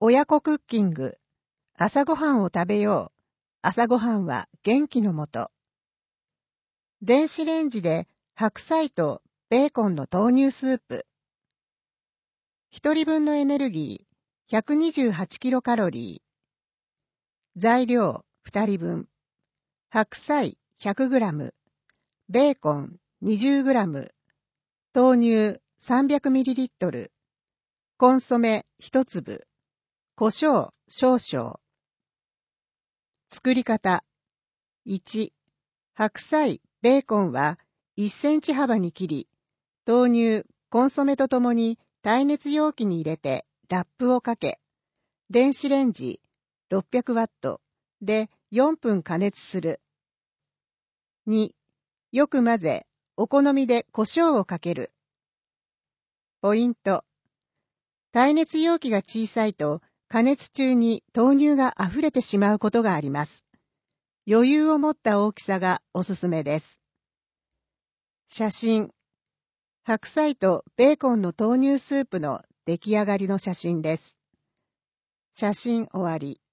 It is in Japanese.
親子クッキング。朝ごはんを食べよう。朝ごはんは元気のもと。電子レンジで白菜とベーコンの豆乳スープ。一人分のエネルギー128キロカロリー。材料2人分。白菜100グラム。ベーコン20グラム。豆乳300ミリリットル。コンソメ1粒。胡椒少々。作り方。1、白菜、ベーコンは1センチ幅に切り、豆乳、コンソメとともに耐熱容器に入れてラップをかけ、電子レンジ600ワットで4分加熱する。2、よく混ぜ、お好みで胡椒をかける。ポイント。耐熱容器が小さいと加熱中に豆乳があふれてしまうことがあります。余裕を持った大きさがおすすめです。写真。白菜とベーコンの豆乳スープの出来上がりの写真です。写真終わり。